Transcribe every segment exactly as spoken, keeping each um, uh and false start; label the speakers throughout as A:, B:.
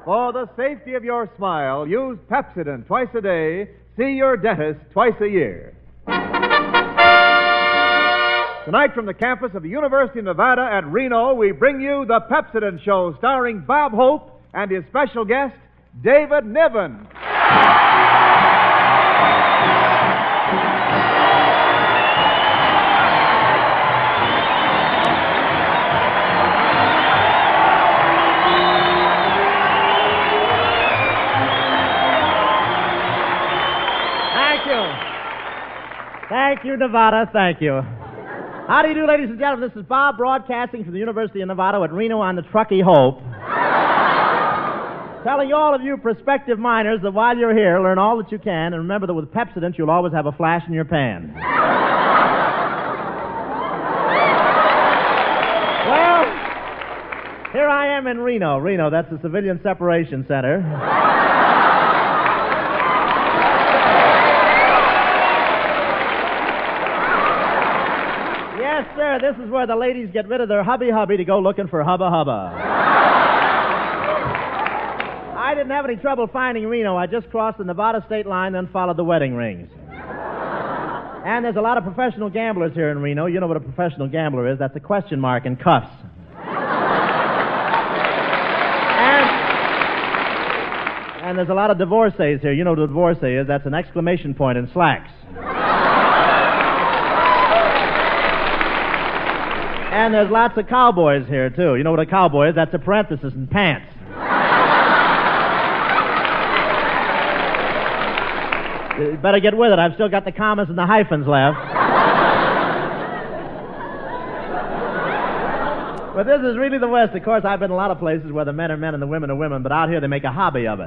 A: For the safety of your smile, use Pepsodent twice a day. See your dentist twice a year. Tonight from the campus of the University of Nevada at Reno, we bring you The Pepsodent Show, starring Bob Hope and his special guest, David Niven.
B: Thank you, Nevada. Thank you. How do you do, ladies and gentlemen? This is Bob broadcasting from the University of Nevada at Reno on the Truckee Hope. Telling all of you prospective miners that while you're here, learn all that you can, and remember that with Pepsodent, you'll always have a flash in your pan. Well, here I am in Reno. Reno, that's the Civilian Separation Center. Yes, sir, this is where the ladies get rid of their hubby-hubby to go looking for hubba-hubba. I didn't have any trouble finding Reno. I just crossed the Nevada state line, then followed the wedding rings. And there's a lot of professional gamblers here in Reno. You know what a professional gambler is. That's a question mark in cuffs. and, and there's a lot of divorcees here. You know what a divorcee is. That's an exclamation point in slacks. And there's lots of cowboys here, too. You know what a cowboy is? That's a parenthesis in pants. You better get with it. I've still got the commas and the hyphens left. But this is really the West. Of course, I've been in a lot of places where the men are men and the women are women, but out here they make a hobby of it.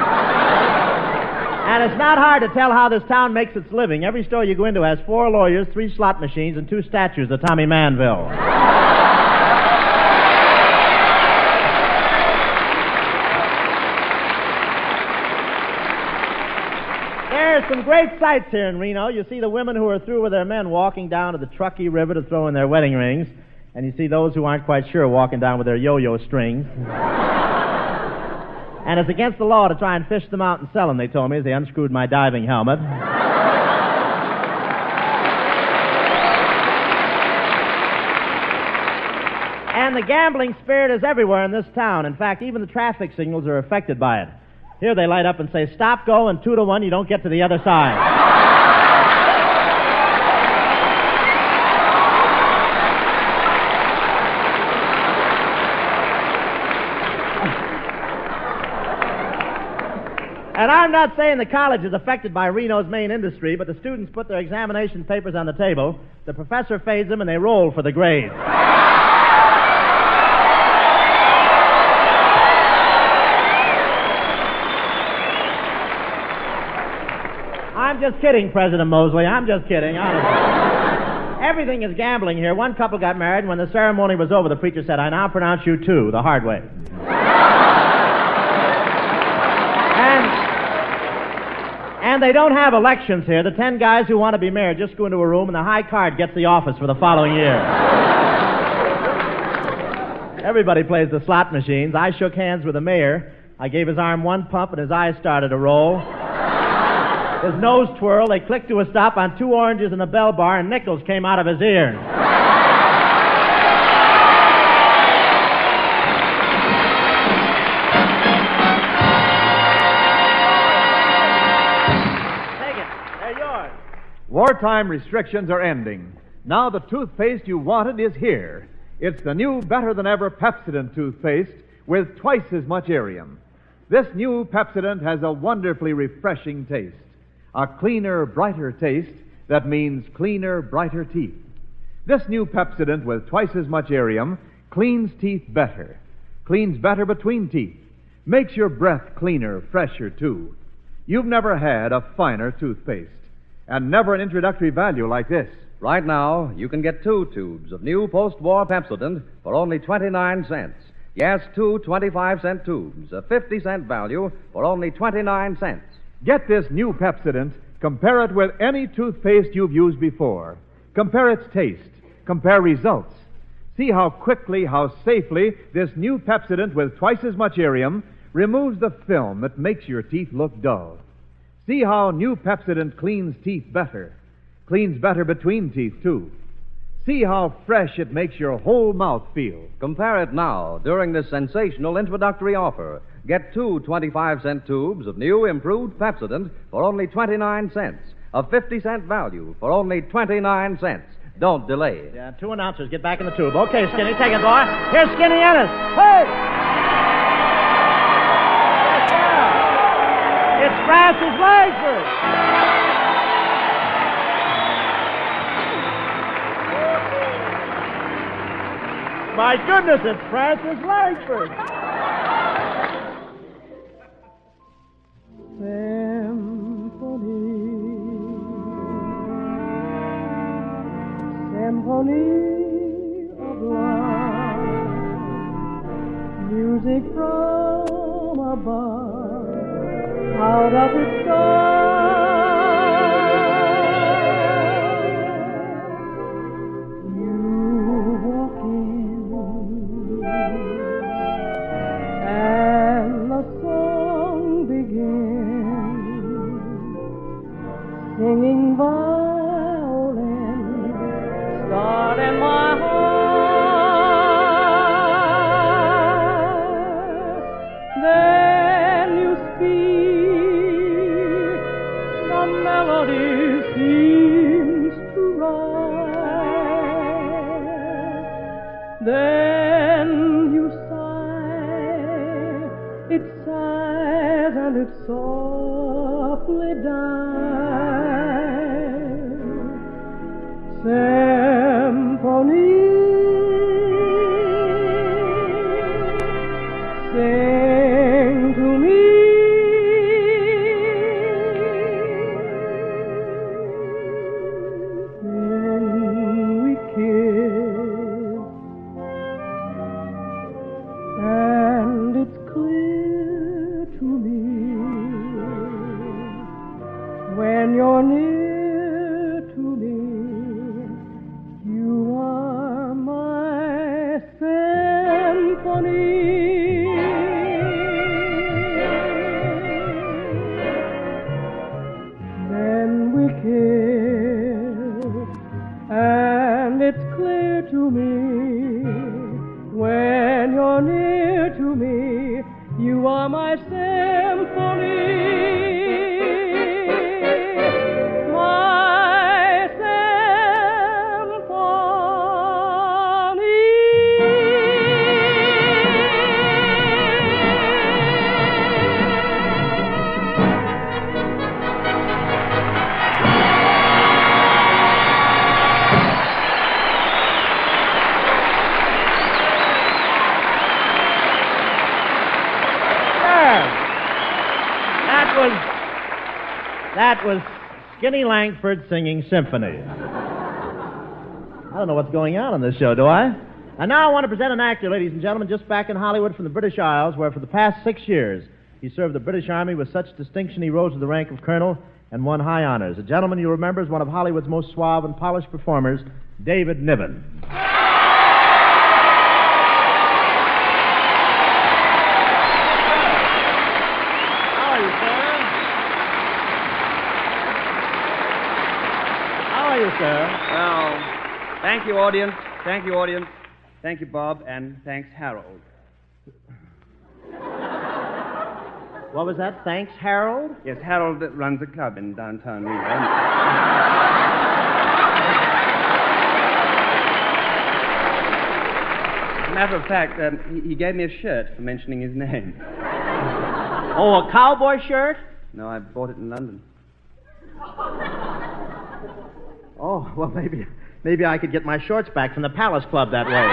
B: And it's not hard to tell how this town makes its living. Every store you go into has four lawyers, three slot machines, and two statues of Tommy Manville. There's some great sights here in Reno. You see the women who are through with their men walking down to the Truckee River to throw in their wedding rings. And you see those who aren't quite sure walking down with their yo-yo strings. And it's against the law to try and fish them out and sell them, they told me, as they unscrewed my diving helmet. And the gambling spirit is everywhere in this town. In fact, even the traffic signals are affected by it. Here they light up and say, stop, go, and two to one, you don't get to the other side. And I'm not saying the college is affected by Reno's main industry, but the students put their examination papers on the table, the professor fades them, and they roll for the grades. I'm just kidding, President Mosley. I'm just kidding, honestly. Everything is gambling here. One couple got married, and when the ceremony was over, the preacher said, I now pronounce you two, the hard way. And they don't have elections here. The ten guys who want to be mayor just go into a room and the high card gets the office for the following year. Everybody plays the slot machines. I shook hands with the mayor. I gave his arm one pump and his eyes started to roll. His nose twirled. They clicked to a stop on two oranges and a bell bar, and nickels came out of his ears.
A: Wartime restrictions are ending. Now the toothpaste you wanted is here. It's the new, better-than-ever Pepsodent toothpaste with twice as much Arium. This new Pepsodent has a wonderfully refreshing taste. A cleaner, brighter taste that means cleaner, brighter teeth. This new Pepsodent with twice as much Arium cleans teeth better. Cleans better between teeth. Makes your breath cleaner, fresher, too. You've never had a finer toothpaste. And never an introductory value like this.
C: Right now, you can get two tubes of new post-war Pepsodent for only twenty-nine cents. Yes, two twenty-five cent tubes, a fifty cent value for only twenty-nine cents.
A: Get this new Pepsodent. Compare it with any toothpaste you've used before. Compare its taste. Compare results. See how quickly, how safely this new Pepsodent with twice as much Arium removes the film that makes your teeth look dull. See how new Pepsodent cleans teeth better. Cleans better between teeth, too. See how fresh it makes your whole mouth feel.
C: Compare it now during this sensational introductory offer. Get two twenty-five cent tubes of new improved Pepsodent for only twenty-nine cents. A fifty cent value for only twenty-nine cents. Don't delay.
B: Yeah, two announcers. Get back in the tube. Okay, Skinny, take it, boy. Here's Skinny Ennis. Hey! It's Francis Langford. My goodness, it's Francis Langford.
D: Symphony of love, music from above. How does it start? You walk in, and the song begins, singing violin, start in my heart. Then you speak, some melody seems to rise. Then you sigh, it sighs and it softly dies. Symphony, sing to me. Then we kiss, and it's clear to me when you're near to me. You are my symphony. Then we kiss, and it's clear to me when you're near to me. You are my symphony.
B: That was Skinny Langford singing Symphony. I don't know what's going on on this show, do I? And now I want to present an actor, ladies and gentlemen, just back in Hollywood from the British Isles, where for the past six years he served the British Army with such distinction he rose to the rank of colonel and won high honors. A gentleman you remember is one of Hollywood's most suave and polished performers, David Niven. Sir.
E: Well, thank you, audience. Thank you, audience. Thank you, Bob, and thanks, Harold.
B: What was that? Thanks, Harold?
E: Yes, Harold runs a club in downtown New York. As a matter of fact, um, he, he gave me a shirt for mentioning his name.
B: Oh, a cowboy shirt?
E: No, I bought it in London.
B: Oh, well, maybe maybe I could get my shorts back from the Palace Club that way.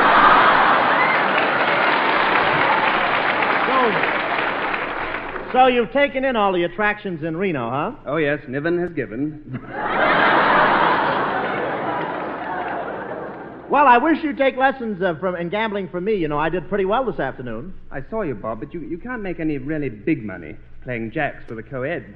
B: so, so you've taken in all the attractions in Reno, huh?
E: Oh, yes, Niven has given.
B: Well, I wish you'd take lessons uh, from in gambling from me. You know, I did pretty well this afternoon.
E: I saw you, Bob, but you, you can't make any really big money playing jacks for the co-eds.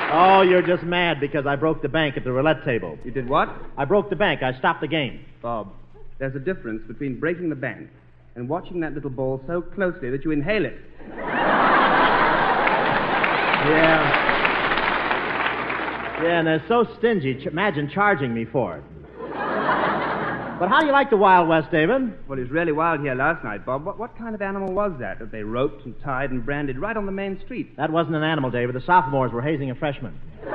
B: Oh, you're just mad because I broke the bank at the roulette table.
E: You did what?
B: I broke the bank. I stopped the game.
E: Bob, there's a difference between breaking the bank and watching that little ball so closely that you inhale it.
B: Yeah. Yeah, and they're so stingy. Ch- imagine charging me for it. But how do you like the Wild West, David?
E: Well, it was really wild here last night, Bob. What, what kind of animal was that that they roped and tied and branded right on the main street?
B: That wasn't an animal, David. The sophomores were hazing a freshman.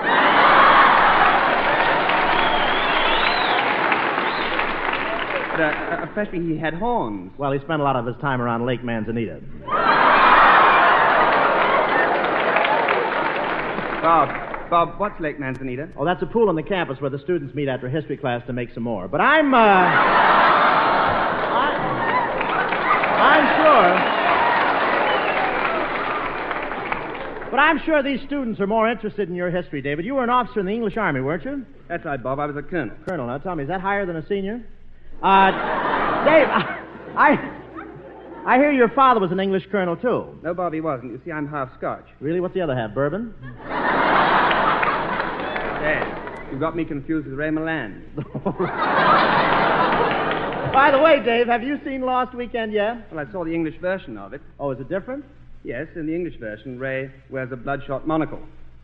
E: But, uh, especially he had horns.
B: Well, he spent a lot of his time around Lake Manzanita.
E: Bob, Bob, what's Lake Manzanita?
B: Oh, that's a pool on the campus where the students meet after history class to make some more. But I'm, uh... I, I'm sure... But I'm sure these students are more interested in your history, David. You were an officer in the English Army, weren't you?
E: That's right, Bob. I was a colonel.
B: Colonel, now tell me, is that higher than a senior? Uh, Dave, I, I... I hear your father was an English colonel, too.
E: No, Bob, he wasn't. You see, I'm half Scotch.
B: Really? What's the other half? Bourbon?
E: Dad, you got me confused with Ray Milland.
B: By the way, Dave, have you seen Lost Weekend yet?
E: Well, I saw the English version of it.
B: Oh, is it different?
E: Yes, in the English version, Ray wears a bloodshot monocle.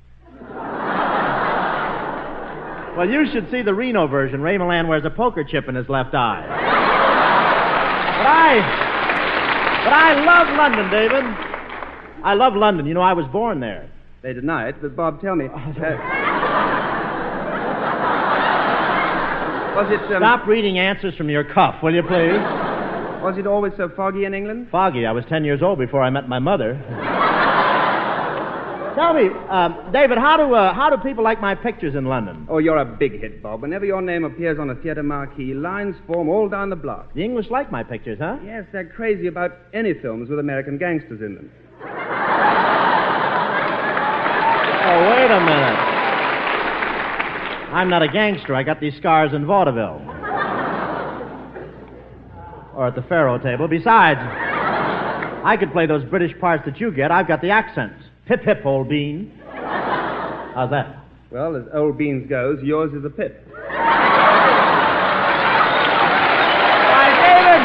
B: Well, you should see the Reno version. Ray Milland wears a poker chip in his left eye. But I... But I love London, David. I love London. You know, I was born there.
E: They deny it, but Bob, tell me. Uh, was it... Um,
B: Stop reading answers from your cuff, will you, please?
E: Was it always so foggy in England?
B: Foggy. I was ten years old before I met my mother. Tell me, uh, David, how do uh, how do people like my pictures in London?
E: Oh, you're a big hit, Bob. Whenever your name appears on a theater marquee, lines form all down the block.
B: The English like my pictures, huh?
E: Yes, they're crazy about any films with American gangsters in them.
B: Oh, wait a minute. I'm not a gangster. I got these scars in vaudeville. Or at the faro table. Besides, I could play those British parts that you get. I've got the accent. Hip, hip, old bean. How's that?
E: Well, as old beans goes, yours is a pip.
B: Why, David!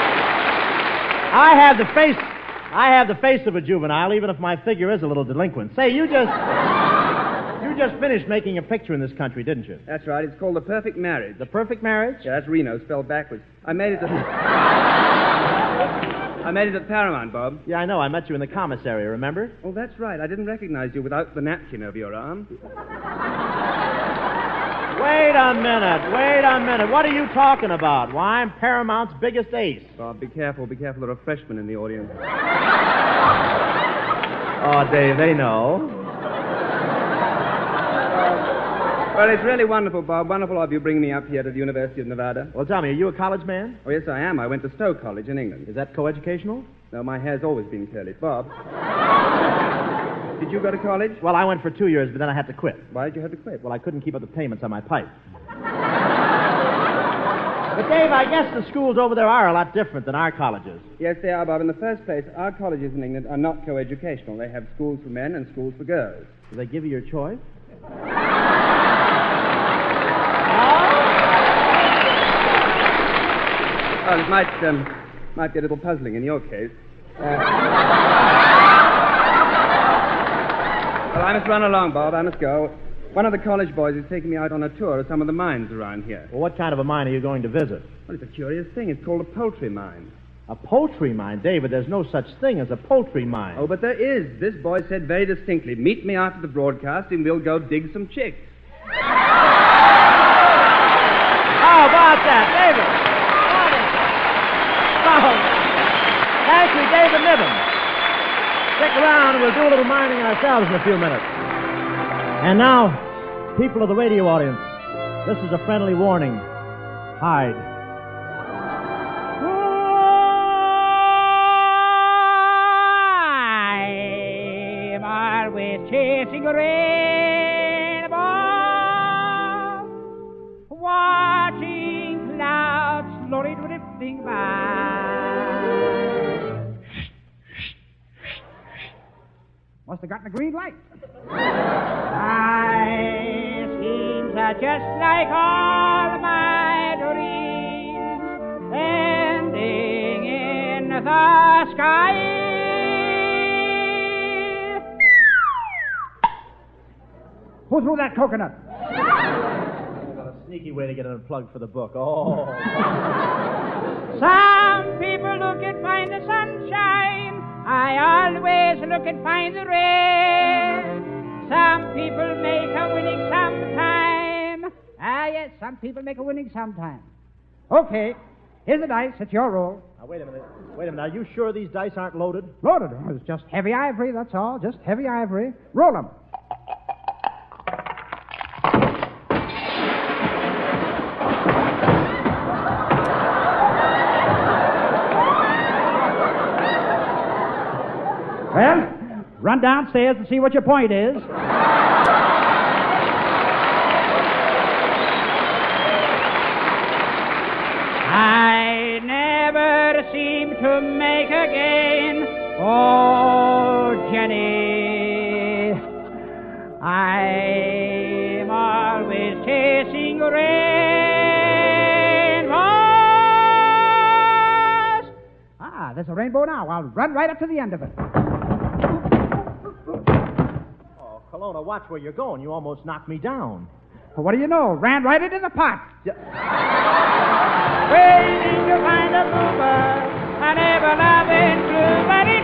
B: I have the face... I have the face of a juvenile, even if my figure is a little delinquent. Say, you just... You just finished making a picture in this country, didn't you?
E: That's right. It's called The Perfect Marriage.
B: The Perfect Marriage?
E: Yeah, that's Reno, spelled backwards. I made it at... I made it at Paramount, Bob.
B: Yeah, I know. I met you in the commissary, remember?
E: Oh, that's right. I didn't recognize you without the napkin over your arm.
B: Wait a minute. Wait a minute. What are you talking about? Why, I'm Paramount's biggest ace.
E: Bob, be careful. Be careful. There are freshmen in the audience.
B: Oh, Dave, they know.
E: Well, it's really wonderful, Bob. Wonderful of you bringing me up here to the University of Nevada.
B: Well, tell me, are you a college man?
E: Oh, yes, I am. I went to Stowe College in England.
B: Is that coeducational?
E: No, my hair's always been curly. Bob, did you go to college?
B: Well, I went for two years, but then I had to quit.
E: Why did you have to quit?
B: Well, I couldn't keep up the payments on my pipe. But, Dave, I guess the schools over there are a lot different than our colleges.
E: Yes, they are, Bob. In the first place, our colleges in England are not coeducational. They have schools for men and schools for girls.
B: Do they give you your choice?
E: Well, it might, um, might be a little puzzling in your case. Uh... well, I must run along, Bob. I must go. One of the college boys is taking me out on a tour of some of the mines around here.
B: Well, what kind of a mine are you going to visit?
E: Well, it's a curious thing. It's called a poultry mine.
B: A poultry mine? David, there's no such thing as a poultry mine.
E: Oh, but there is. This boy said very distinctly, meet me after the broadcast and we'll go dig some chicks.
B: How about that, David? Oh, thank you, David Niven. Stick around and we'll do a little mining ourselves in a few minutes. And now, people of the radio audience, this is a friendly warning. Hide.
F: I'm always chasing a rainbow, watching clouds slowly drifting by. Must have gotten a green light. Ah. My schemes are just like all my dreams, ending in the sky. Who threw that coconut?
B: Sneaky way to get unplugged for the book. Oh.
F: Some people look and find the sunshine. I always look and find the rain. Some people make a winning sometime. Ah, yes, some people make a winning sometime. Okay, here's the dice. It's your roll.
B: Now, wait a minute. Wait a minute. Are you sure these dice aren't loaded?
F: Loaded. Oh, it's just heavy ivory, that's all. Just heavy ivory. Roll them. Well, run downstairs and see what your point is. I never seem to make a gain. Oh, Jenny, I'm always chasing rainbows. Ah, there's a rainbow now. I'll run right up to the end of it.
B: Oh, Kelowna, watch where you're going. You almost knocked me down.
F: Well, what do you know? Ran right into the pot. Yeah. Waiting to find a mover, a never loving blue, but it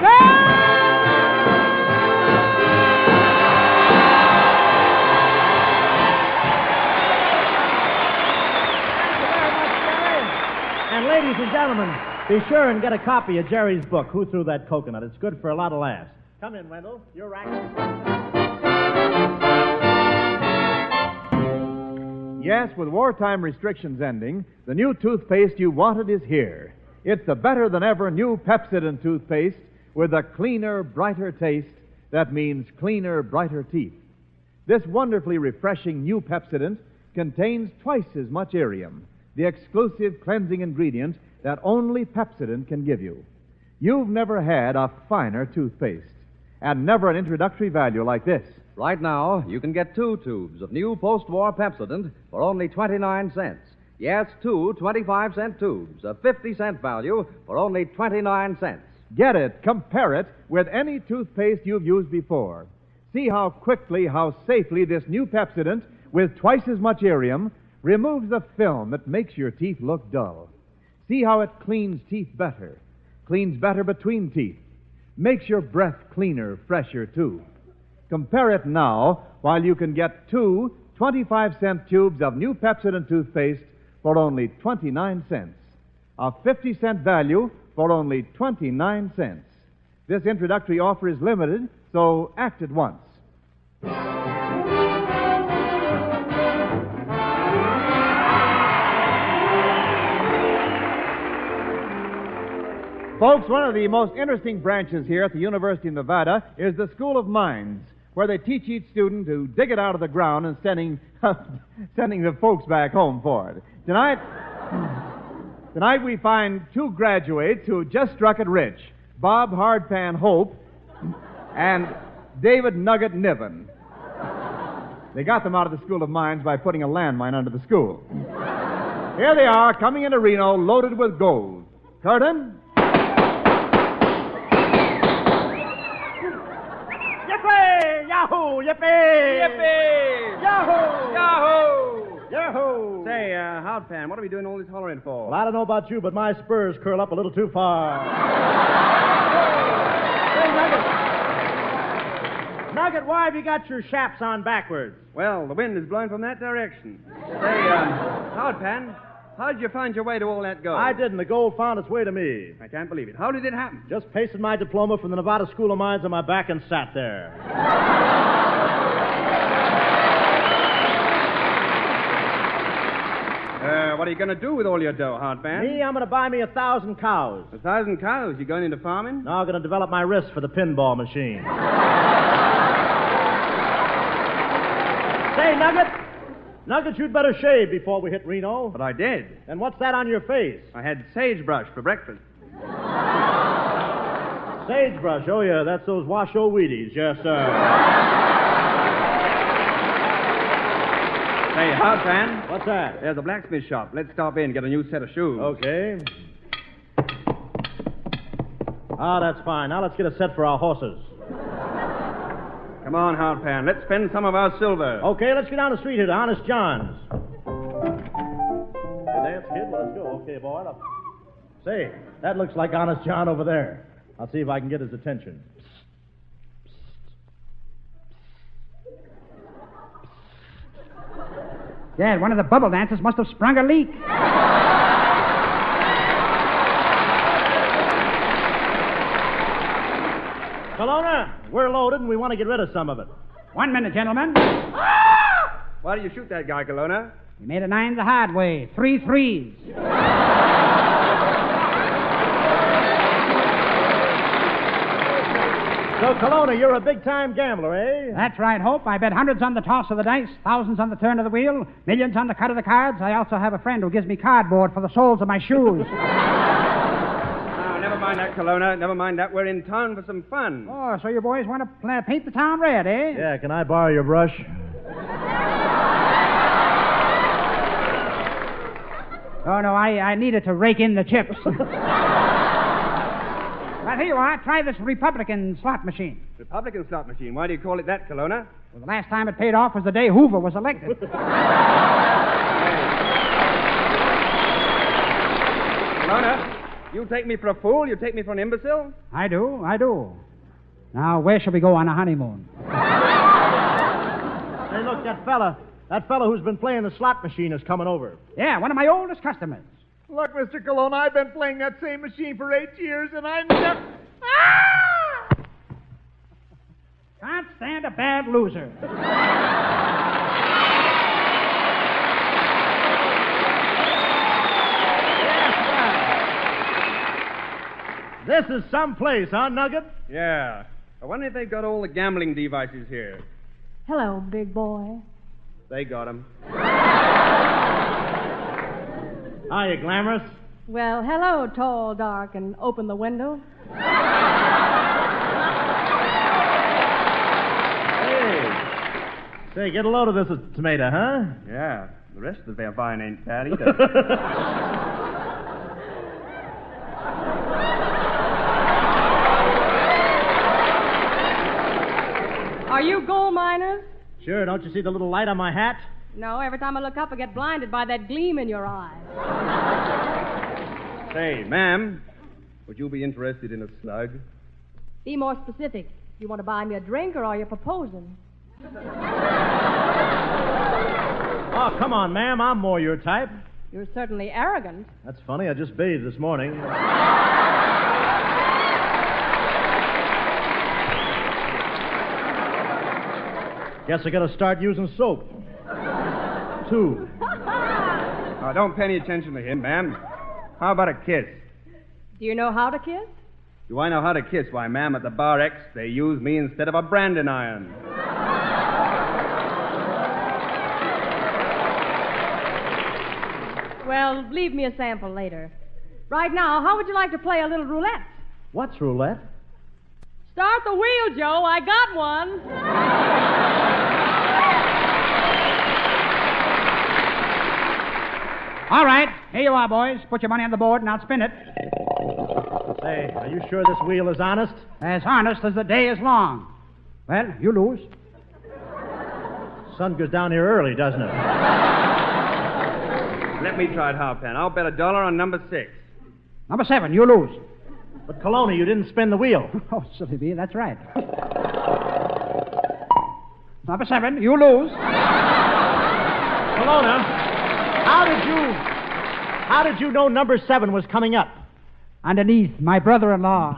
B: And ladies and gentlemen, be sure and get a copy of Jerry's book, Who Threw That Coconut? It's good for a lot of laughs. Come in, Wendell. You're right.
A: Yes, with wartime restrictions ending, the new toothpaste you wanted is here. It's the better-than-ever new Pepsodent toothpaste with a cleaner, brighter taste that means cleaner, brighter teeth. This wonderfully refreshing new Pepsodent contains twice as much Arium, the exclusive cleansing ingredient that only Pepsodent can give you. You've never had a finer toothpaste, and never an introductory value like this.
C: Right now, you can get two tubes of new post-war Pepsodent for only twenty-nine cents. Yes, two twenty-five cent tubes, a fifty cent value for only twenty-nine cents.
A: Get it, compare it with any toothpaste you've used before. See how quickly, how safely this new Pepsodent, with twice as much Arium, removes the film that makes your teeth look dull. See how it cleans teeth better, cleans better between teeth, makes your breath cleaner, fresher, too. Compare it now while you can get two twenty-five cent tubes of new Pepsodent toothpaste for only twenty-nine cents. A fifty cent value for only twenty-nine cents. This introductory offer is limited, so act at once. Folks, one of the most interesting branches here at the University of Nevada is the School of Mines, where they teach each student to dig it out of the ground and sending sending the folks back home for it. Tonight, tonight we find two graduates who just struck it rich, Bob Hardpan Hope and David Nugget Niven. They got them out of the School of Mines by putting a landmine under the school. Here they are, coming into Reno, loaded with gold. Curtain.
B: Yippee! Yahoo! Yippee!
E: Yippee!
B: Yahoo!
E: Yahoo!
B: Yahoo!
E: Say, uh, Hardpan, what are we doing all this hollering for?
B: Well, I don't know about you, but my spurs curl up a little too far. Hey, Nugget. Nugget, why have you got your chaps on backwards?
E: Well, the wind is blowing from that direction. Say, um, Hardpan, how did you find your way to all that gold?
B: I didn't. The gold found its way to me.
E: I can't believe it. How did it happen?
B: Just pasted my diploma from the Nevada School of Mines on my back and sat there.
E: Uh, what are you going to do with all your dough, Hardpan?
B: Me, I'm going to buy me a thousand cows.
E: A thousand cows? You going into farming?
B: No, I'm going to develop my wrist for the pinball machine. Say, Nugget. Nugget, you'd better shave before we hit Reno.
E: But I did.
B: And what's that on your face?
E: I had sagebrush for breakfast.
B: Sagebrush. Oh, yeah, that's those Washoe Wheaties. Yes, sir.
E: Hey, Hot Pan.
B: What's that?
E: There's a blacksmith shop. Let's stop in and get a new set of shoes.
B: Okay. Ah, that's fine. Now let's get a set for our horses.
E: Come on, Hot Pan. Let's spend some of our silver.
B: Okay, let's go down the street here to Honest John's. Hey, dance, kid. Well, let's go. Okay, boy. Up. Say, that looks like Honest John over there. I'll see if I can get his attention.
G: Yeah, one of the bubble dancers must have sprung a leak.
B: Kelowna, we're loaded and we want to get rid of some of it.
G: One minute, gentlemen.
E: Why do you shoot that guy, Kelowna?
G: We made a nine the hard way. Three threes.
B: So, Kelowna, you're a big-time gambler, eh?
G: That's right, Hope. I bet hundreds on the toss of the dice, thousands on the turn of the wheel, millions on the cut of the cards. I also have a friend who gives me cardboard for the soles of my shoes.
E: Oh, never mind that, Kelowna. Never mind that. We're in town for some fun.
G: Oh, so you boys want to pl- paint the town red, eh?
B: Yeah, can I borrow your brush?
G: Oh, no, I, I needed to rake in the chips. Well, here you are. Try this Republican slot machine.
E: Republican slot machine. Why do you call it that, Kelowna?
G: Well, the last time it paid off was the day Hoover was elected.
E: Kelowna, you take me for a fool? You take me for an imbecile?
G: I do, I do. Now, where shall we go on a honeymoon?
B: Hey, look, that fella, that fella who's been playing the slot machine is coming over.
G: Yeah, one of my oldest customers.
A: Look, Mister Kelowna, I've been playing that same machine for eight years, and I never...
G: Can't stand a bad loser.
B: This is some place, huh, Nugget?
E: Yeah. I wonder if they've got all the gambling devices here.
H: Hello, big boy.
E: They got them.
B: Hiya, Glamorous.
H: Well, hello, tall, dark, and open the window.
B: Hey. Say, get a load of this tomato, huh?
E: Yeah. The rest of the vine ain't bad either.
H: Are you gold miners?
B: Sure, don't you see the little light on my hat?
H: No, every time I look up, I get blinded by that gleam in your eye.
E: Say, ma'am, would you be interested in a slug?
H: Be more specific. You want to buy me a drink, or are you proposing?
B: Oh, come on, ma'am. I'm more your type.
H: You're certainly arrogant.
B: That's funny. I just bathed this morning. Guess I gotta start using soap. Two.
E: Oh, don't pay any attention to him, ma'am. How about a kiss?
H: Do you know how to kiss?
E: Do I know how to kiss? Why, ma'am, at the Bar X, they use me instead of a branding iron.
H: Well, leave me a sample later. Right now, how would you like to play a little roulette?
B: What's roulette?
H: Start the wheel, Joe. I got one.
G: All right, here you are, boys. Put your money on the board and I'll spin it.
B: Say, are you sure this wheel is honest?
G: As honest as the day is long. Well, you lose.
B: Sun goes down here early, doesn't it?
E: Let me try it, Harpan. I'll bet a dollar on number six.
G: Number seven, you lose.
B: But, Kelowna, you didn't spin the wheel.
G: Oh, silly bee, that's right. Number seven, you lose.
B: Kelowna, how did you... How did you know number seven was coming up?
G: Underneath, my brother-in-law.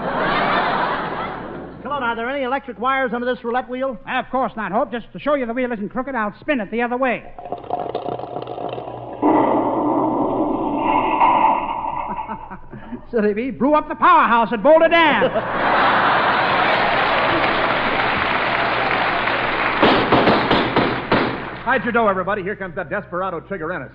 B: Kelowna, are there any electric wires under this roulette wheel?
G: Of course not, Hope. Just to show you the wheel isn't crooked, I'll spin it the other way. Silly bee, blew up the powerhouse at Boulder Dam.
A: Hide your dough, everybody. Here comes that desperado Trigger Ennis.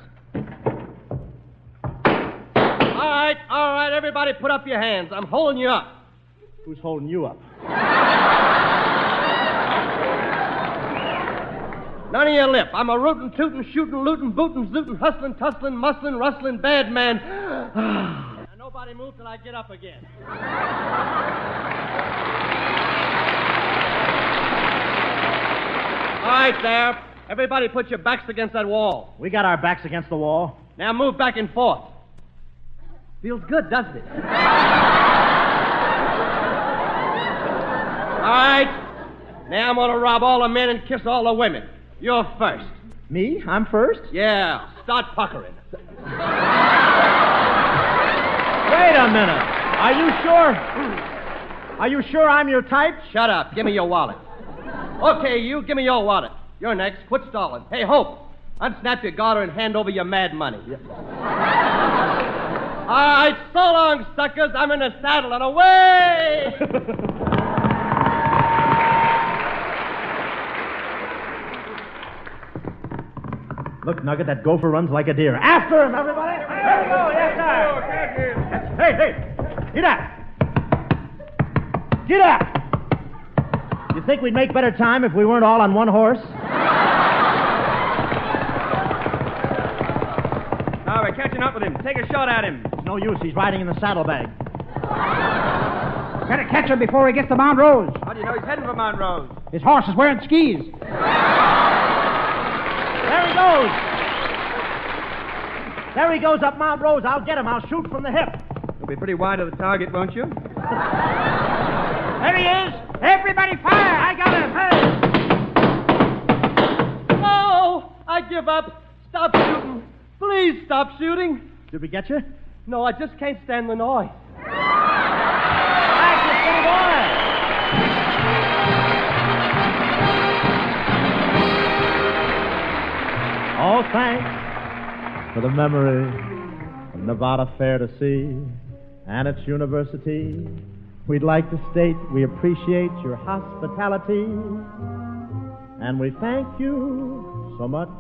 I: All right, all right, everybody put up your hands. I'm holding you up.
B: Who's holding you up?
I: None of your lip. I'm a rootin', tootin', shootin', lootin', bootin', zootin', hustlin', tusslin', musslin', rustlin', bad man. Now, nobody move till I get up again. All right, there. Everybody put your backs against that wall.
B: We got our backs against the wall.
I: Now move back and forth. Feels good, doesn't it? All right. Now I'm going to rob all the men and kiss all the women. You're first.
B: Me? I'm first?
I: Yeah. Start puckering.
B: Wait a minute. Are you sure? Are you sure I'm your type?
I: Shut up. Give me your wallet. Okay, you. Give me your wallet. You're next. Quit stalling. Hey, Hope. Unsnap your garter and hand over your mad money. Yep. All right. So long, suckers. I'm in the saddle and away!
B: Look, Nugget, that gopher runs like a deer. After him, everybody! There we go, yes, sir! Hey, hey, get out! Get out! You think we'd make better time if we weren't all on one horse?
E: Now we're catching up with him. Take a shot at him.
B: It's no use. He's riding in the saddlebag.
G: Gotta catch him before he gets to Mount Rose.
E: How do you know he's heading for Mount Rose?
G: His horse is wearing skis.
B: There he goes. There he goes up Mount Rose. I'll get him. I'll shoot from the hip.
E: You'll be pretty wide of the target, won't you?
G: There he is. Everybody fire.
B: I got him. Hey!
I: No! I give up. Stop shooting. Please stop shooting.
B: Did we get you?
I: No, I just can't stand the noise.
B: Back, you silly boy. All thanks for the memory of Nevada Fair to see and its university. We'd like to state we appreciate your hospitality, and we thank you so much.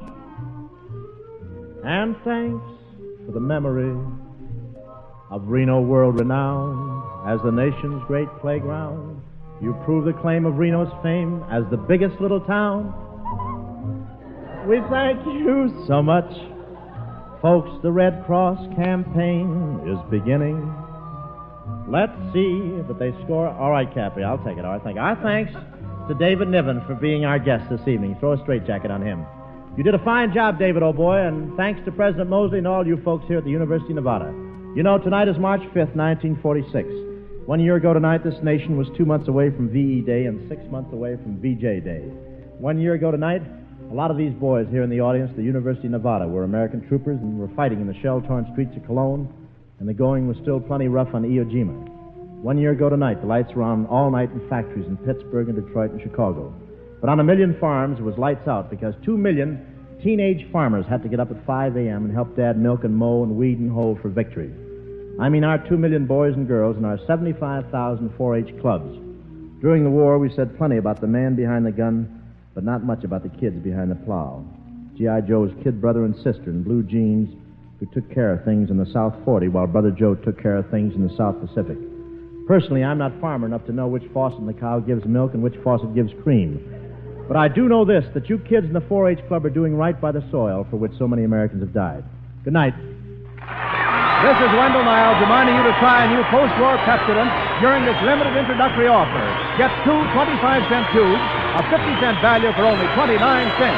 B: And thanks for the memory of Reno, world renowned as the nation's great playground. You prove the claim of Reno's fame as the biggest little town. We thank you so much. Folks, the Red Cross campaign is beginning. Let's see that they score. All right, Cappy, I'll take it. All right, thank you. Our thanks to David Niven for being our guest this evening. Throw a straitjacket on him. You did a fine job, David, old boy, and thanks to President Mosley and all you folks here at the University of Nevada. You know, tonight is March fifth, nineteen forty-six. One year ago tonight, this nation was two months away from V E Day and six months away from V J Day. One year ago tonight, a lot of these boys here in the audience at the University of Nevada were American troopers and were fighting in the shell-torn streets of Cologne, and the going was still plenty rough on Iwo Jima. One year ago tonight, the lights were on all night in factories in Pittsburgh and Detroit and Chicago. But on a million farms, it was lights out because two million teenage farmers had to get up at five a.m. and help Dad milk and mow and weed and hoe for victory. I mean our two million boys and girls and our seventy-five thousand four H clubs. During the war, we said plenty about the man behind the gun, but not much about the kids behind the plow. G I. Joe's kid brother and sister in blue jeans who took care of things in the South forty while Brother Joe took care of things in the South Pacific. Personally, I'm not farmer enough to know which faucet in the cow gives milk and which faucet gives cream. But I do know this, that you kids in the four H Club are doing right by the soil for which so many Americans have died. Good night.
A: This is Wendell Niles reminding you to try a new post-war Pepsodent during this limited introductory offer. Get two twenty-five cent tubes, a fifty cent value for only twenty-nine cents.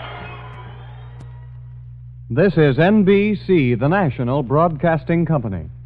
J: This is N B C, the national broadcasting company.